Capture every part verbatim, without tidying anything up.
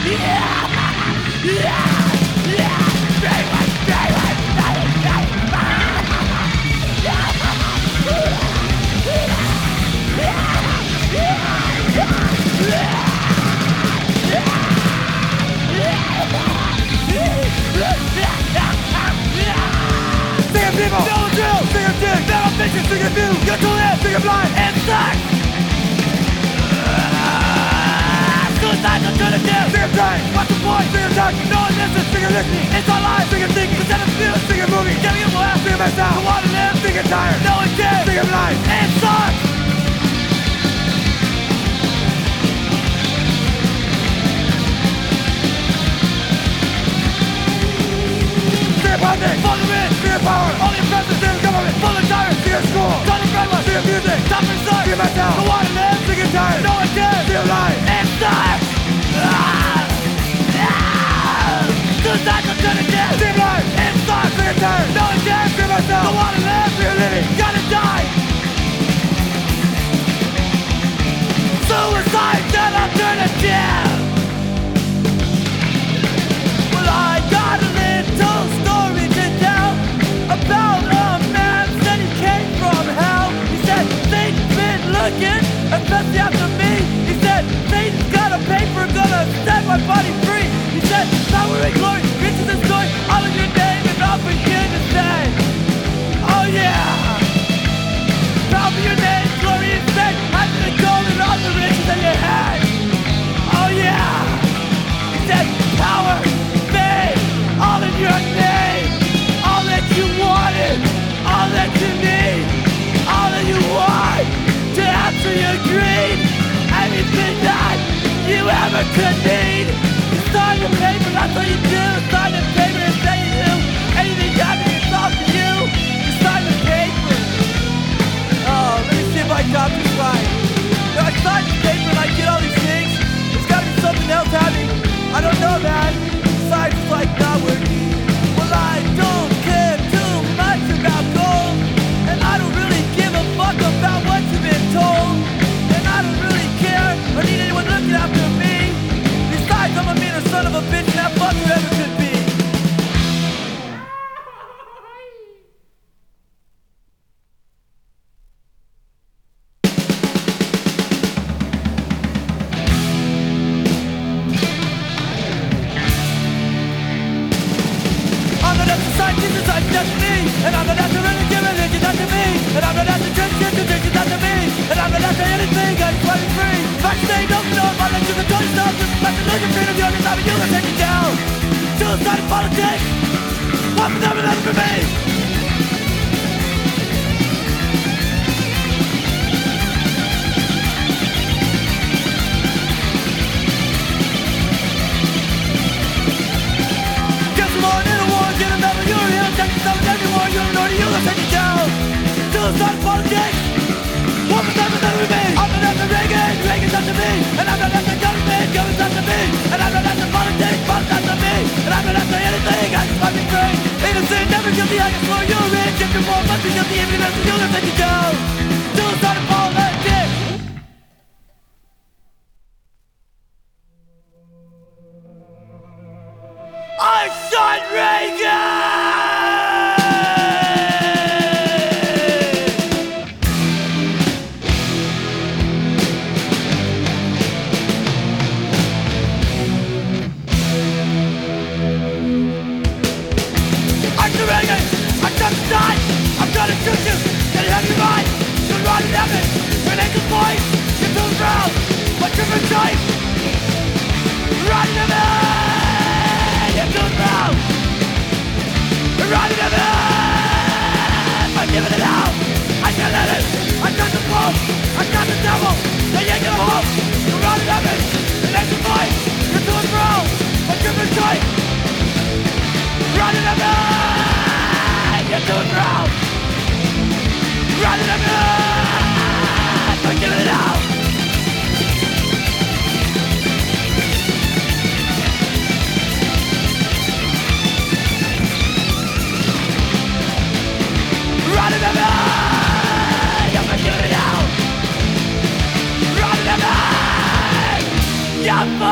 I'm gonna shoot you, gonna have your mind.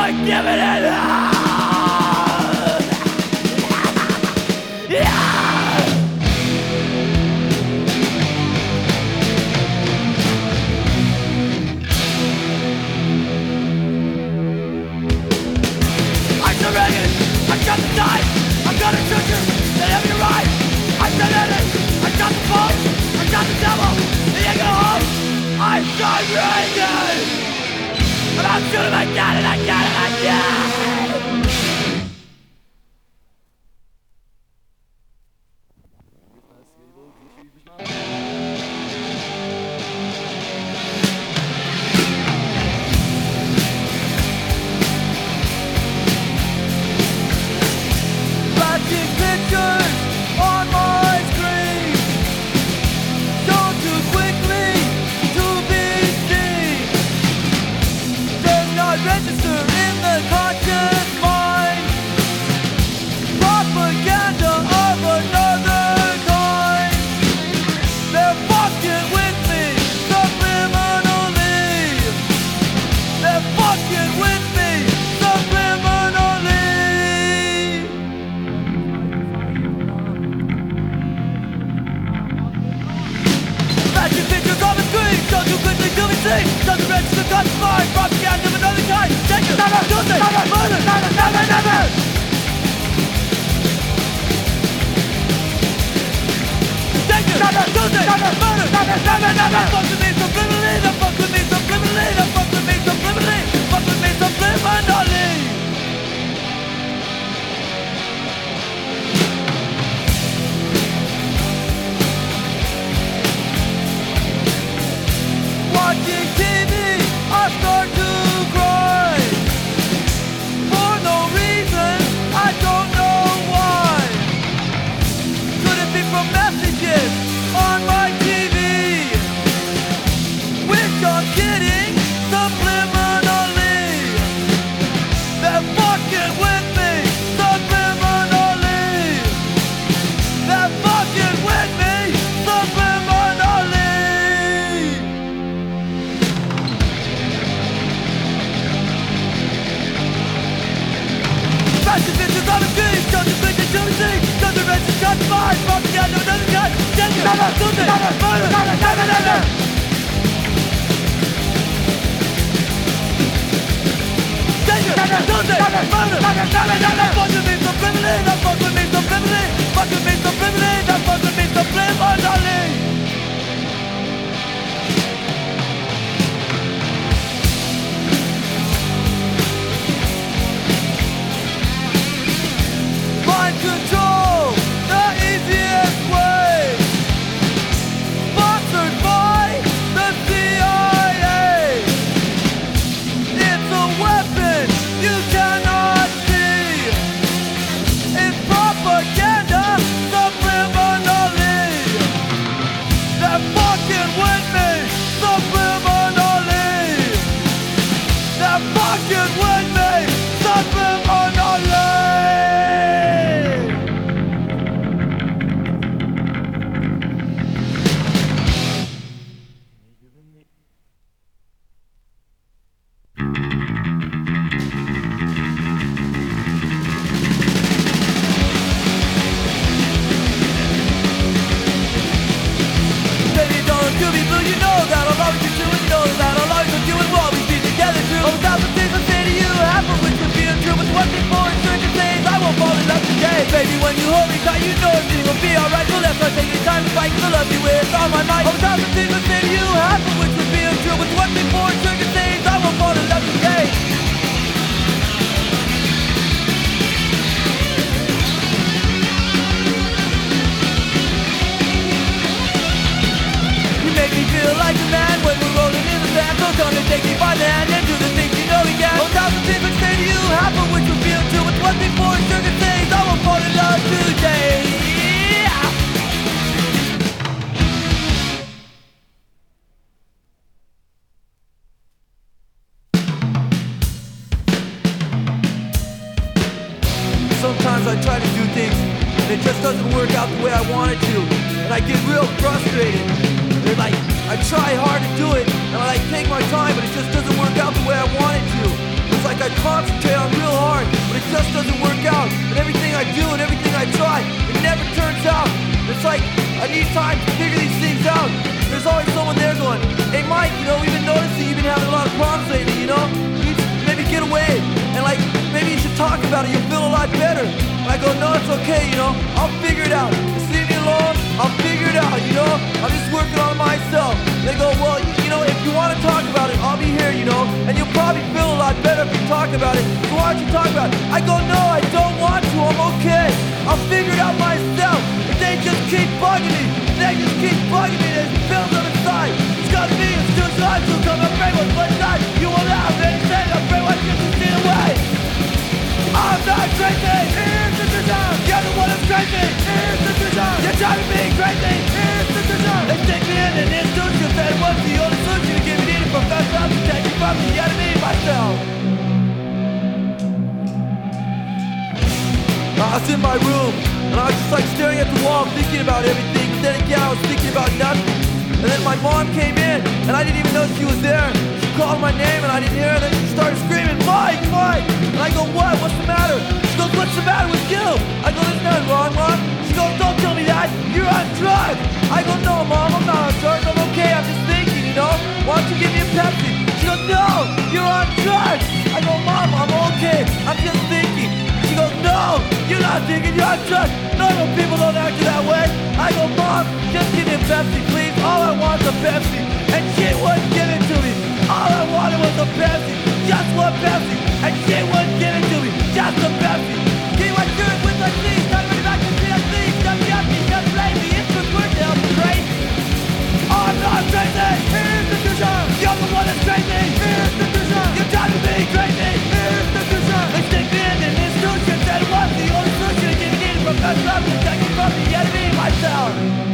like giving it up. Yeah. I surrendered, I got the knife, I got a treasure, that have you right. I surrendered, I got the phone, I got the devil, and you go home. I surrendered, and I'm shooting again and again and again. Register in the conscious mind, propaganda of another kind. They're fucking with me subliminally. They're fucking with me subliminally. Fashion pictures on the screen, so too quickly to be seen. Doesn't register conscious mind, propaganda of another kind. Take it, never, do this, never, murder, never, never, never. Take it, never, do this, never, murder, never, never, never. Fuck with me subliminally, the fuck with me subliminally, the fuck with me subliminally, fuck with me subliminally. Watching T V, I start to cry. For no reason, I don't know why. Could it be from messages on my T V? Which I'm getting subliminally. They're fucking with me subliminally. They're fucking with me subliminally. Fashion pictures on the screen, doesn't think it should see. Doesn't register cut mind, propaganda of another kind. Take it, never, do this, never, murder, never, never, never. Take it, never, do this, never, murder, never, never, never. Fuck with me subliminally, that fuck with me subliminally. Fuck with me subliminally, that fuck with me subliminally. Mind control, the easiest way. Sponsored by the C I A. It's a weapon you cannot see. It's propaganda subliminally. They're fucking with me subliminally. They're fucking with me subliminally. Baby, don't do me blue, you know that I'll always be true, and you know that I'll always love you, and we'll always be together true. Oh, thousand things I say to you, half of which would be untrue, but one thing for certain things, I won't fall in love today. Baby, when you hold me tight, you know everything will be alright, so let's not take the time to fight, 'cause I love you with all my might. Oh, thousand things I say to you, half of which would be untrue, but one thing for certain things, I won't fall in love today. You make me feel like a man when we're rolling in the sand. So come and take me by the hand and do the things you know we can. Oh, thousand things I say to you, half of which would be untrue, but one thing for certain things, I won't fall in love today. Sometimes I try to do things and it just doesn't work out the way I want it to, and I get real frustrated. They're like, I try hard to do it, and I like take my time, but it just doesn't work out the way I want it to. It's like I concentrate talk about it, so why don't you talk about it? I go, no, I don't want to, I'm okay. I'll figure it out myself. If they just keep bugging me, they just keep bugging me, there's pills on the side. It's got me, it's too hard to come and bring what's one side. You won't have anything, I'll bring what you can see away. I'm not crazy, here's the design. You're the one that's crazy, here's the design. You're driving me crazy, here's the design. They stick me in an institution that was the only solution to give me needed professor. I'm protecting from the enemy myself. I was in my room, and I was just like staring at the wall, thinking about everything. Then again, I was thinking about nothing. And then my mom came in, and I didn't even know she was there. She called my name, and I didn't hear her. And then she started screaming, Mike, Mike! And I go, what? What's the matter? She goes, what's the matter with you? I go, there's nothing wrong, Mom. She goes, don't tell me that. You're on drugs. I go, no, Mom, I'm not on drugs. I'm okay. I'm just thinking, you know? Why don't you give me a Pepsi? She goes, no, you're on drugs. I go, Mom, I'm okay. I'm just thinking. She goes, no, you're not thinking, you're on drugs. Normal people don't act that way. I go, Mom, just give me a Pepsi, please. All I want is a Pepsi. And she wouldn't give it to me. All I wanted was a Pepsi. Just one Pepsi. And she wouldn't give it to me. Just a Pepsi. Give my shirt with my sleeves. Not really back to see a sleeve. Just get me, just blame me. It's the word to help me crazy. I'm not crazy. Here's the vision. You're the one that's crazy. Here's the vision. You're driving me crazy. Here's the vision. They stick me in an institution that was the only solution to give me needed professor. I'm protecting from the enemy myself.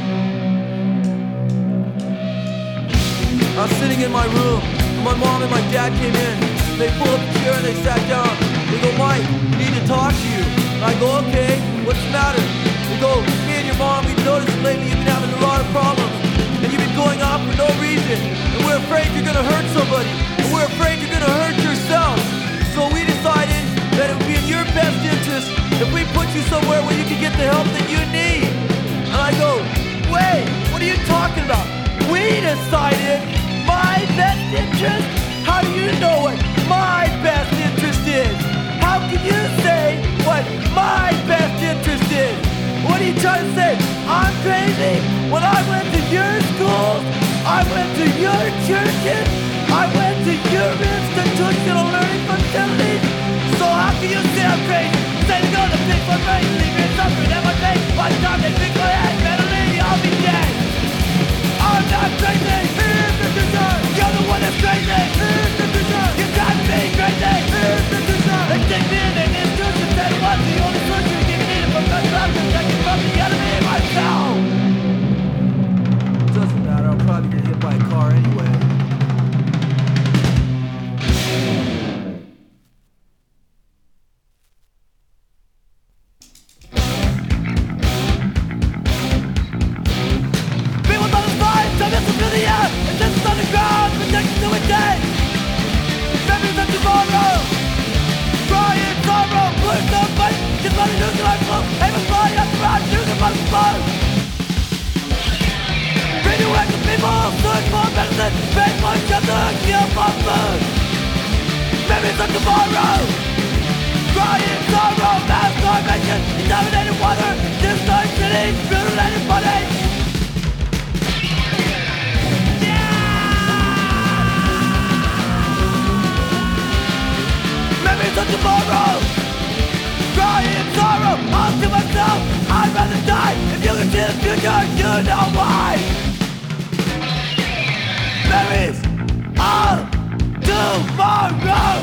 I was sitting in my room, and my mom and my dad came in. They pulled up a chair and they sat down. They go, Mike, we need to talk to you. And I go, okay, what's the matter? They go, me and your mom, we've noticed lately you've been having a lot of problems. And you've been going off for no reason. And we're afraid you're gonna hurt somebody. And we're afraid you're gonna hurt yourself. So we decided that it would be in your best interest if we put you somewhere where you can get the help that you need. And I go, wait, what are you talking about? We decided my best interest? How do you know what my best interest is? How can you say what my best interest is? What are you trying to say? I'm crazy? When I went to your schools, I went to your churches, I went to your institutional learning facilities. So how can you say I'm crazy? Say to go to pick my brain, leave me suffering at my face. By the time they pick my head, mentally I'll be dead. I'm not crazy, here's the design. You're the one that's crazy, here's the design. You're driving me crazy, here's the design. They stick me in an institution that was the only solution to give me needed professor. I'm protecting from the enemy myself. Doesn't matter, I'll probably get hit by a car anyway. Memories of tomorrow, crying sorrow, mass starvation, contaminated water, destroyed cities, mutilated body. Yeah! Memories of tomorrow, crying sorrow, all to myself, I'd rather die. If you can see the future, you know why. Memories of tomorrow.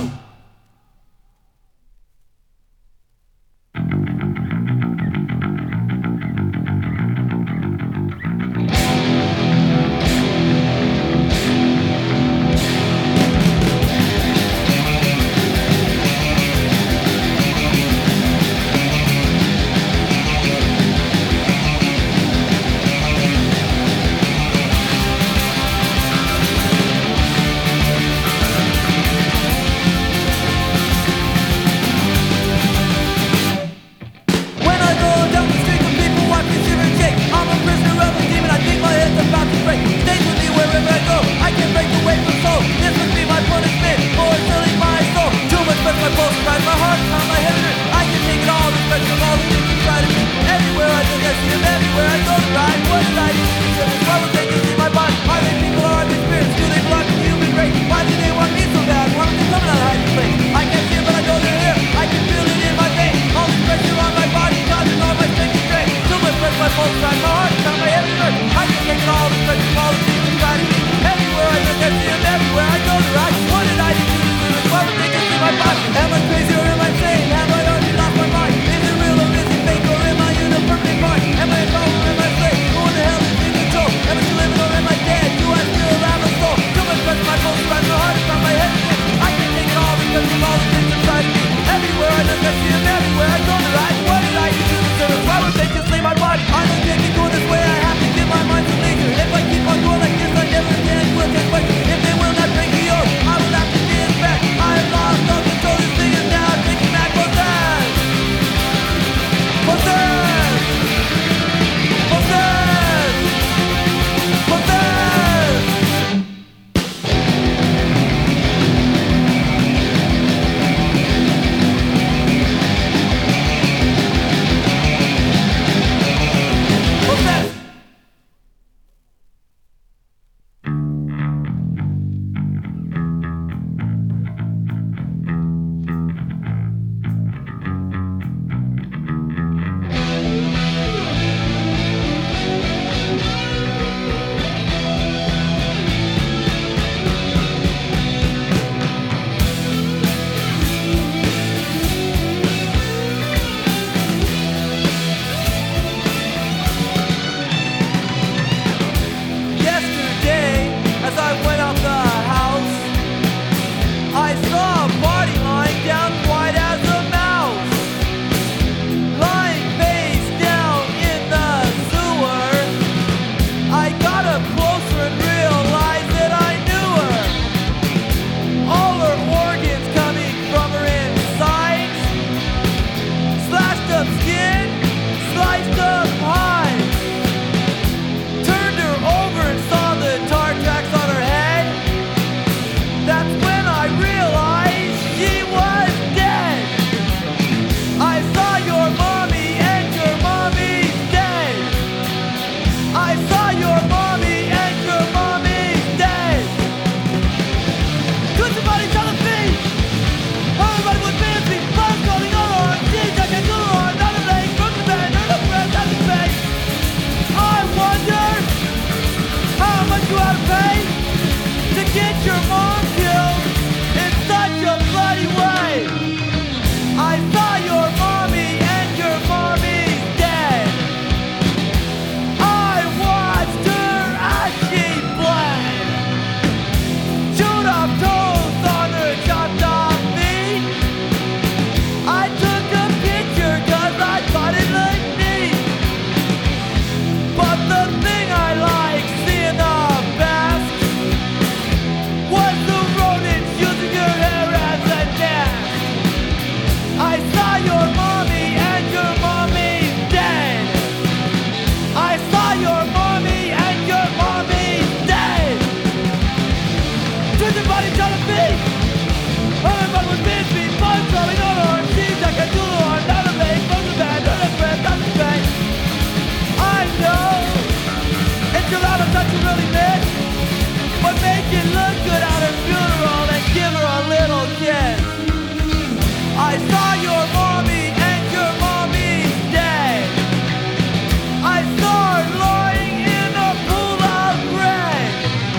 your mom killed in such a bloody way. I saw your mommy and your mommy's dead. I watched her as she bled. Chewed up toes on her chopped off meat. I took a picture cause I thought it looked neat. But the thing I like seeing the best was the rodents using your hair as a nest. I saw your mommy and your mommy's dead. I saw your mommy and your mommy's dead. Twisted body trying to be. Everybody was busy, fun throwing on her. She's like a doodle on another leg. From the band, on the breath, on the face. I know it's a lot of touch you really miss, but make it look good at her funeral and give her a little kiss. I saw your mommy and your mommy's dead. I saw her lying in a pool of red.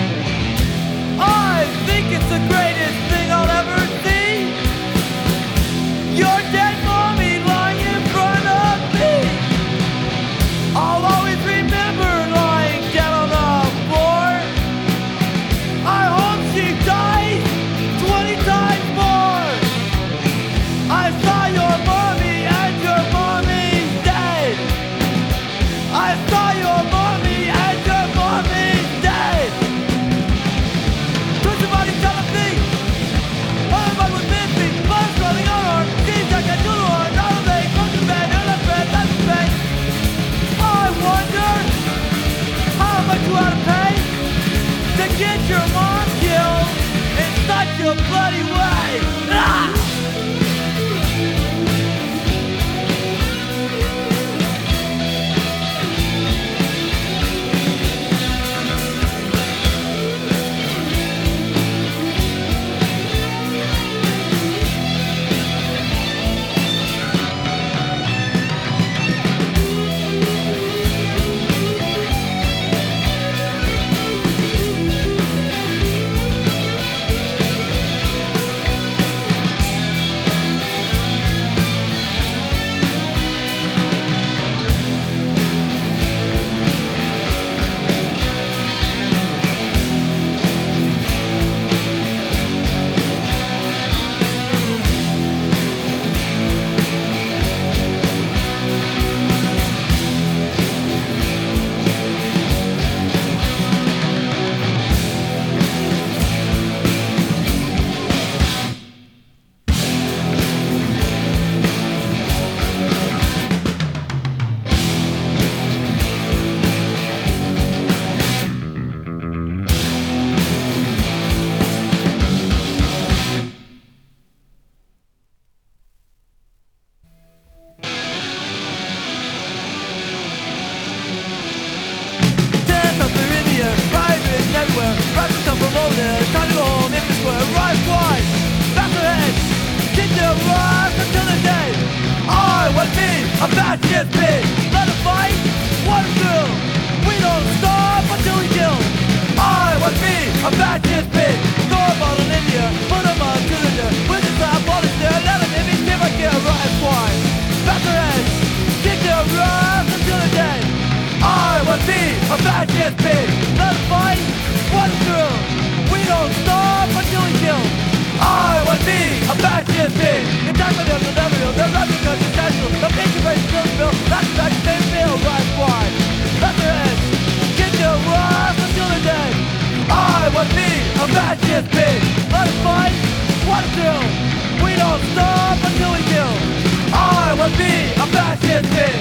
I think it's the greatest thing I'll ever see. Your dead mommy lying in front of me. I'll always remember lying down on the floor. I hope she dies twenty times more. I saw your mommy and your mommy's dead. I saw your mommy and your mommy's dead. Push your body down the feet. Everybody was busy, buzz running on her. She's like a doodle on another leg. From the bed, in the bed, that's the bed. I wonder how much you ought to pay to get your mom killed in such a bloody way. Ah! Dance up the India, private everywhere. Rats come from over there, time to go home in the square. Rise wide, back ahead, kick their rise until the day. I want me a bad shit pig. Let us fight, one through. We don't stop until we kill. I want me a bad shit pig. Throw a bottle in India, put them on to the dirt. With the slap, polish there, let them hit me, see if I get a rise wide. Back ahead, kick their rise until the day. I want me a bad shit pig. Let us fight, one through. We don't stop until we kill. I want me a bad shit pig. In time for them to never know. They're not because it's natural. They'll make you ready to kill the bill. That's the fact they feel right wide. That's their head. Kick their rise until the day. I want me a bad shit pig. Let us fight, one through. We don't stop until we kill. I want me a bad shit pig.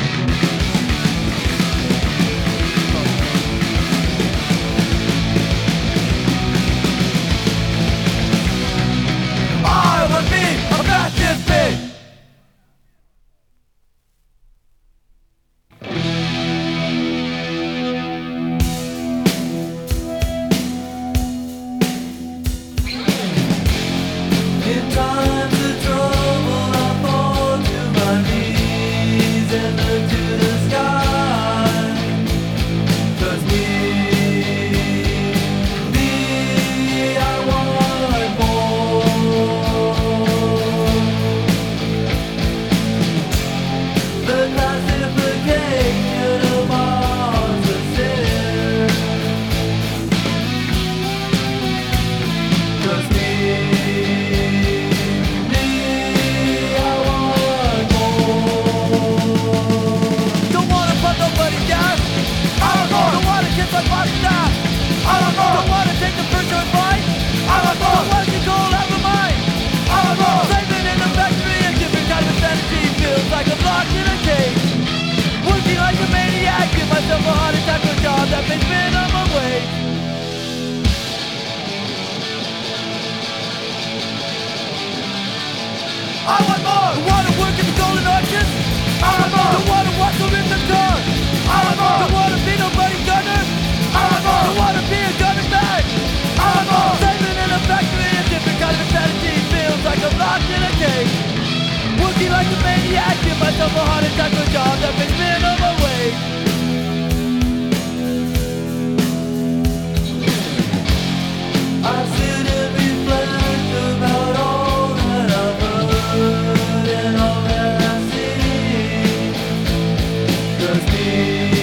I want me a bad shit pig. In times of trouble I fall to my knees. myself a heart attack for a job that makes minimum wage. I sit and reflect about all that I've heard and all that I see. 'Cause me,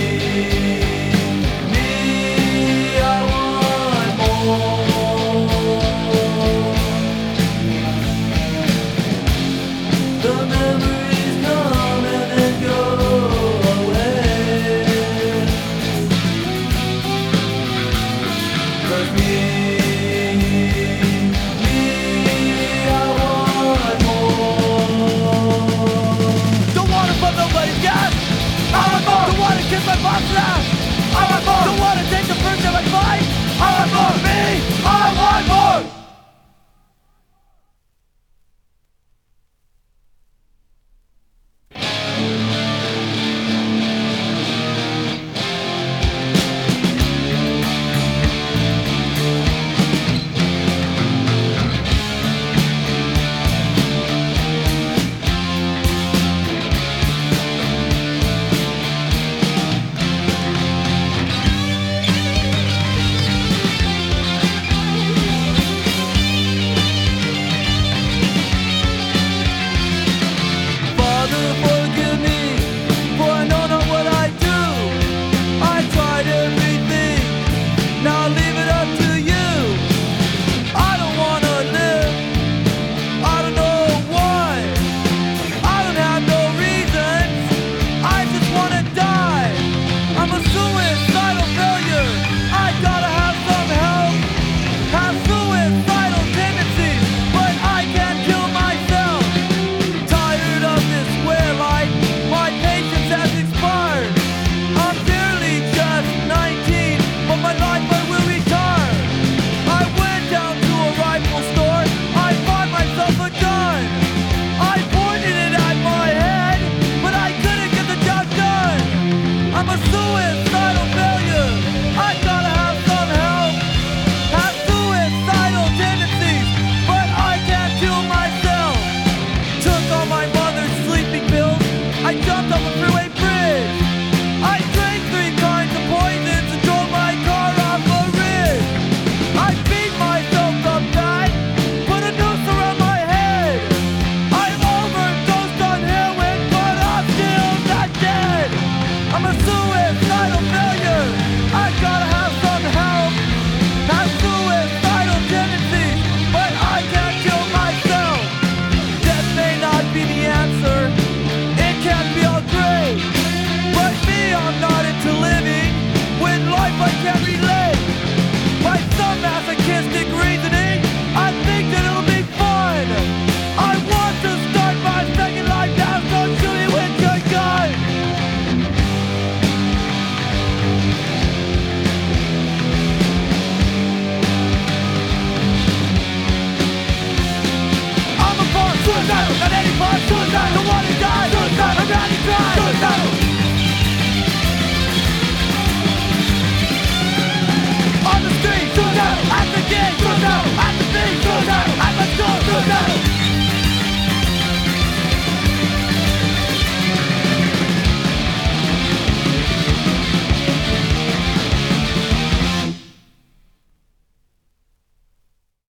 me, I want more. The memories come and then go away. 'Cause me, me, I want more. Don't wanna fuck nobody's gas. I want more. Don't wanna kiss my boss's ass. I want more. Don't wanna take the first time I fight. I want more. Me, I want more. Father, forgive me, for I know not what I do. I tried everything, now leave it up to you. I don't wanna live, I don't know why. I don't have no reasons, I just wanna die. I'm a suicidal failure, I gotta have some help. Have suicidal tendencies, but I can't kill myself. Tired of this square life, my patience has expired. I'm barely just nineteen, but my life I will retire. I went down to a rifle store, I bought myself a gun. I pointed it at my head, but I couldn't get the job done. I'm a suicidal failure, I gotta have some help. Have suicidal tendencies, but I can't kill myself. Took all my mother's sleeping pills, I jumped off a freeway bridge. I drank three kinds of poisons and drove my car off a ridge. I beat myself up bad, put a noose around my head. I've overdosed on heroin, but I'm still not dead. I'm a suicidal failure, I gotta have some help. Have suicidal tendencies, but I can't kill myself. Death may not be the answer, it can't be all great. But me, I'm not into living with life I can't relate. By some masochistic reasoning, I think that it'll be fun. I want to start my second life now, so shoot it with your gun. I'm a born suicidal, not any part suicidal. Don't wanna die, suicidal, I'm ready to cry, suicidal. On the street, suicidal, at the gate,